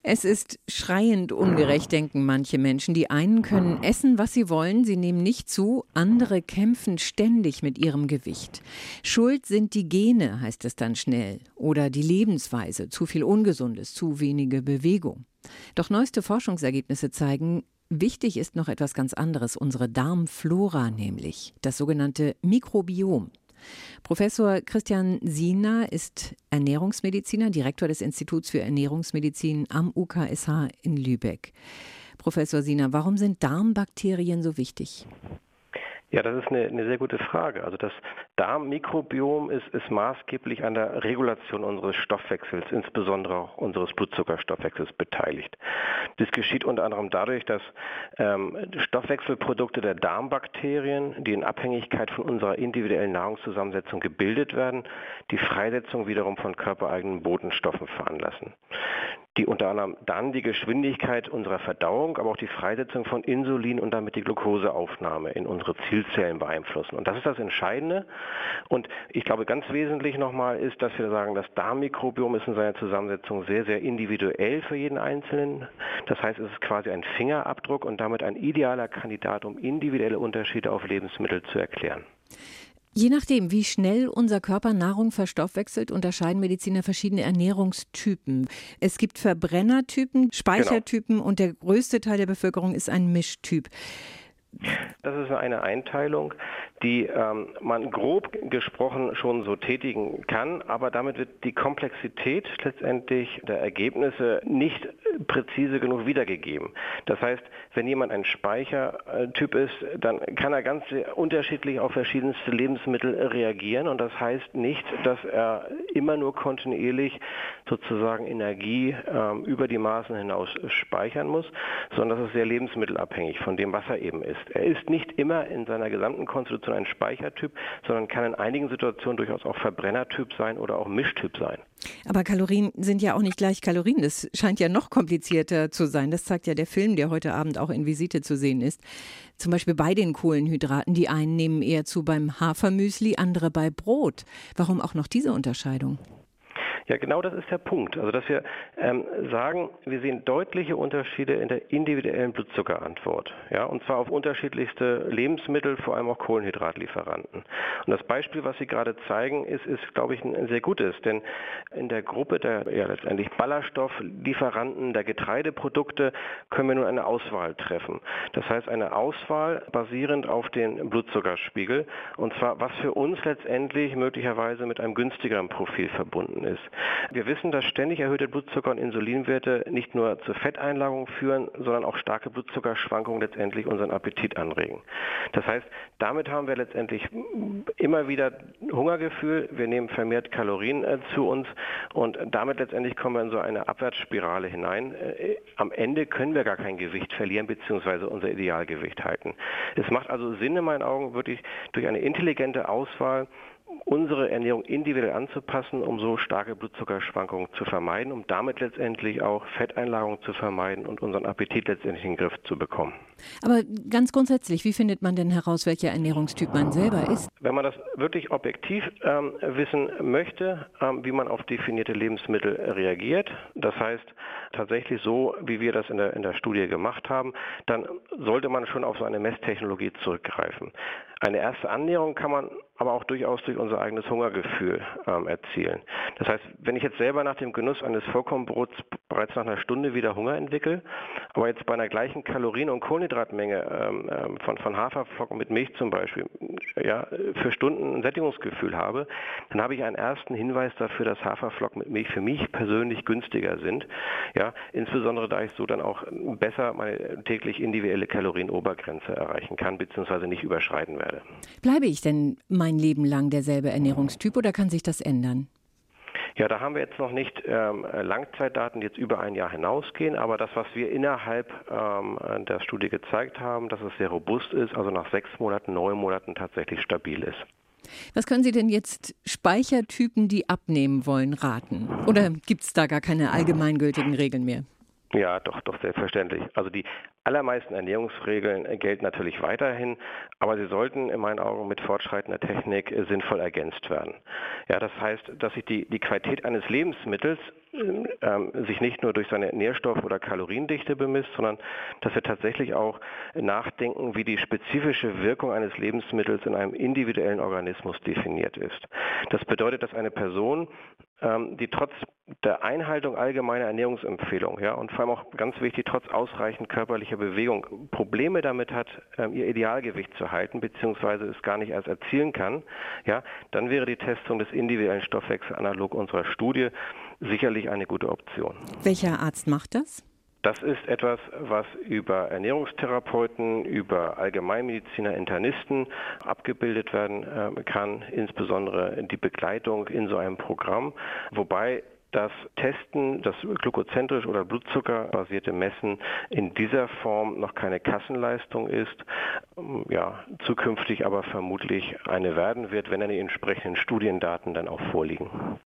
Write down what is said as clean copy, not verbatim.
Es ist schreiend ungerecht, denken manche Menschen. Die einen können essen, was sie wollen, sie nehmen nicht zu, andere kämpfen ständig mit ihrem Gewicht. Schuld sind die Gene, heißt es dann schnell, oder die Lebensweise, zu viel Ungesundes, zu wenige Bewegung. Doch neueste Forschungsergebnisse zeigen, wichtig ist noch etwas ganz anderes, unsere Darmflora nämlich, das sogenannte Mikrobiom. Professor Christian Siener ist Ernährungsmediziner, Direktor des Instituts für Ernährungsmedizin am UKSH in Lübeck. Professor Siener, warum sind Darmbakterien so wichtig? Ja, das ist eine sehr gute Frage. Also das Darmmikrobiom ist maßgeblich an der Regulation unseres Stoffwechsels, insbesondere auch unseres Blutzuckerstoffwechsels beteiligt. Das geschieht unter anderem dadurch, dass Stoffwechselprodukte der Darmbakterien, die in Abhängigkeit von unserer individuellen Nahrungszusammensetzung gebildet werden, die Freisetzung wiederum von körpereigenen Botenstoffen veranlassen, die unter anderem dann die Geschwindigkeit unserer Verdauung, aber auch die Freisetzung von Insulin und damit die Glukoseaufnahme in unsere Zielzellen beeinflussen. Und das ist das Entscheidende. Und ich glaube, ganz wesentlich nochmal ist, dass wir sagen, das Darmmikrobiom ist in seiner Zusammensetzung sehr, sehr individuell für jeden Einzelnen. Das heißt, es ist quasi ein Fingerabdruck und damit ein idealer Kandidat, um individuelle Unterschiede auf Lebensmittel zu erklären. Je nachdem, wie schnell unser Körper Nahrung verstoffwechselt, unterscheiden Mediziner verschiedene Ernährungstypen. Es gibt Verbrennertypen, Speichertypen und der größte Teil der Bevölkerung ist ein Mischtyp. Das ist eine Einteilung, die man grob gesprochen schon so tätigen kann, aber damit wird die Komplexität letztendlich der Ergebnisse nicht präzise genug wiedergegeben. Das heißt, wenn jemand ein Speichertyp ist, dann kann er ganz unterschiedlich auf verschiedenste Lebensmittel reagieren und das heißt nicht, dass er immer nur kontinuierlich sozusagen Energie über die Maßen hinaus speichern muss, sondern das ist sehr lebensmittelabhängig von dem, was er eben isst. Er ist nicht immer in seiner gesamten Konstitution ein Speichertyp, sondern kann in einigen Situationen durchaus auch Verbrennertyp sein oder auch Mischtyp sein. Aber Kalorien sind ja auch nicht gleich Kalorien. Das scheint ja noch komplizierter zu sein. Das zeigt ja der Film, der heute Abend auch in Visite zu sehen ist. Zum Beispiel bei den Kohlenhydraten. Die einen nehmen eher zu beim Hafermüsli, andere bei Brot. Warum auch noch diese Unterscheidung? Ja, genau das ist der Punkt. Also, dass wir sagen, wir sehen deutliche Unterschiede in der individuellen Blutzuckerantwort. Ja, und zwar auf unterschiedlichste Lebensmittel, vor allem auch Kohlenhydratlieferanten. Und das Beispiel, was Sie gerade zeigen, ist glaube ich, ein sehr gutes. Denn in der Gruppe der letztendlich Ballaststofflieferanten, der Getreideprodukte, können wir nun eine Auswahl treffen. Das heißt, eine Auswahl basierend auf den Blutzuckerspiegel. Und zwar, was für uns letztendlich möglicherweise mit einem günstigeren Profil verbunden ist. Wir wissen, dass ständig erhöhte Blutzucker- und Insulinwerte nicht nur zur Fetteinlagerung führen, sondern auch starke Blutzuckerschwankungen letztendlich unseren Appetit anregen. Das heißt, damit haben wir letztendlich immer wieder Hungergefühl, wir nehmen vermehrt Kalorien zu uns und damit letztendlich kommen wir in so eine Abwärtsspirale hinein. Am Ende können wir gar kein Gewicht verlieren bzw. unser Idealgewicht halten. Es macht also Sinn in meinen Augen wirklich durch eine intelligente Auswahl unsere Ernährung individuell anzupassen, um so starke Blutzuckerschwankungen zu vermeiden, um damit letztendlich auch Fetteinlagerung zu vermeiden und unseren Appetit letztendlich in den Griff zu bekommen. Aber ganz grundsätzlich, wie findet man denn heraus, welcher Ernährungstyp man selber ist? Wenn man das wirklich objektiv wissen möchte, wie man auf definierte Lebensmittel reagiert, das heißt tatsächlich so, wie wir das in der Studie gemacht haben, dann sollte man schon auf so eine Messtechnologie zurückgreifen. Eine erste Annäherung kann man aber auch durchaus durch unser eigenes Hungergefühl erzielen. Das heißt, wenn ich jetzt selber nach dem Genuss eines Vollkornbrots bereits nach einer Stunde wieder Hunger entwickle, aber jetzt bei einer gleichen Kalorien- und Kohlenhydratmenge von Haferflocken mit Milch zum Beispiel für Stunden ein Sättigungsgefühl habe, dann habe ich einen ersten Hinweis dafür, dass Haferflocken mit Milch für mich persönlich günstiger sind. Ja, insbesondere da ich so dann auch besser meine täglich individuelle Kalorienobergrenze erreichen kann bzw. nicht überschreiten werde. Bleibe ich denn mein Leben lang derselbe Ernährungstyp oder kann sich das ändern? Ja, da haben wir jetzt noch nicht Langzeitdaten, die jetzt über ein Jahr hinausgehen, aber das, was wir innerhalb der Studie gezeigt haben, dass es sehr robust ist, also nach 6 Monaten, 9 Monaten tatsächlich stabil ist. Was können Sie denn jetzt Speichertypen, die abnehmen wollen, raten? Oder gibt es da gar keine allgemeingültigen Regeln mehr? Ja, doch, selbstverständlich. Also die allermeisten Ernährungsregeln gelten natürlich weiterhin, aber sie sollten in meinen Augen mit fortschreitender Technik sinnvoll ergänzt werden. Ja, das heißt, dass sich die Qualität eines Lebensmittels sich nicht nur durch seine Nährstoff- oder Kaloriendichte bemisst, sondern dass wir tatsächlich auch nachdenken, wie die spezifische Wirkung eines Lebensmittels in einem individuellen Organismus definiert ist. Das bedeutet, dass eine Person, die trotz der Einhaltung allgemeiner Ernährungsempfehlungen, ja, und vor allem auch ganz wichtig, trotz ausreichend körperlicher Bewegung, Probleme damit hat, ihr Idealgewicht zu halten, beziehungsweise es gar nicht erst erzielen kann, ja, dann wäre die Testung des individuellen Stoffwechsels analog unserer Studie sicherlich eine gute Option. Welcher Arzt macht das? Das ist etwas, was über Ernährungstherapeuten, über Allgemeinmediziner, Internisten abgebildet werden kann, insbesondere die Begleitung in so einem Programm, wobei das Testen, das glukozentrisch oder blutzuckerbasierte Messen in dieser Form noch keine Kassenleistung ist, ja, zukünftig aber vermutlich eine werden wird, wenn dann die entsprechenden Studiendaten dann auch vorliegen.